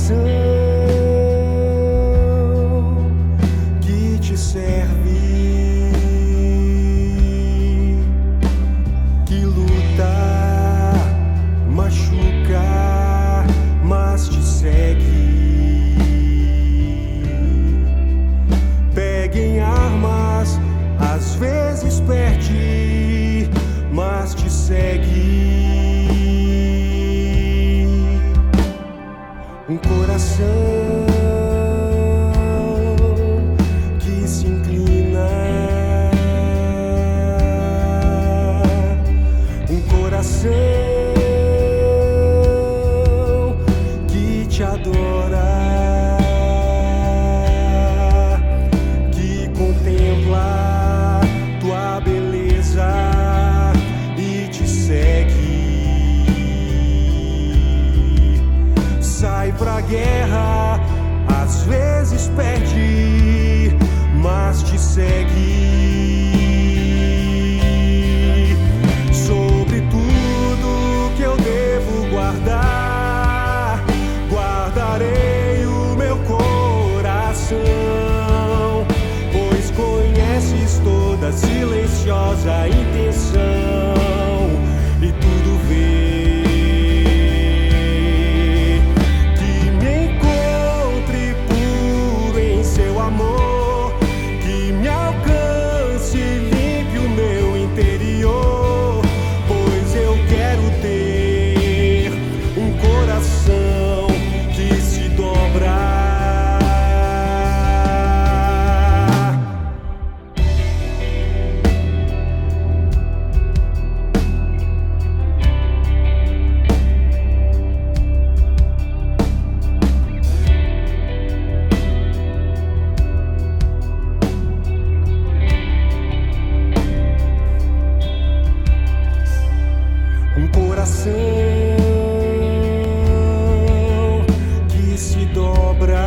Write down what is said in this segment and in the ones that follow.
coração que te serve, que luta, machuca, mas te segue. Pega em armas, às vezes perde, mas te segue. Um coração que se inclina, um coração que te adora, que contempla tua beleza e te segue. Sai pra guerra, às vezes perde, mas te segue. Sobre tudo que eu devo guardar, guardarei o meu coração, pois conheces toda silenciosa intenção e tudo vê. Um coração que se dobra,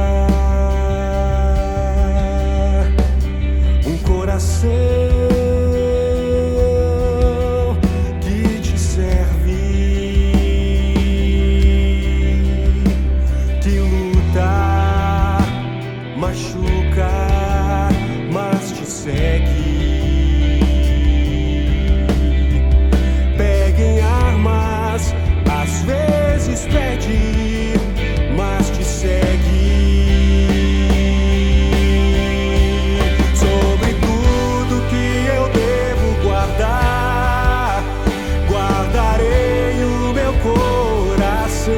um coração que te serve, que luta, machuca, mas te segue. Às vezes perde, mas te segue. Sobre tudo que eu devo guardar, guardarei o meu coração,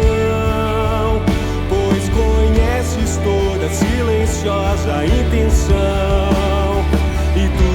pois conheces toda silenciosa intenção e tu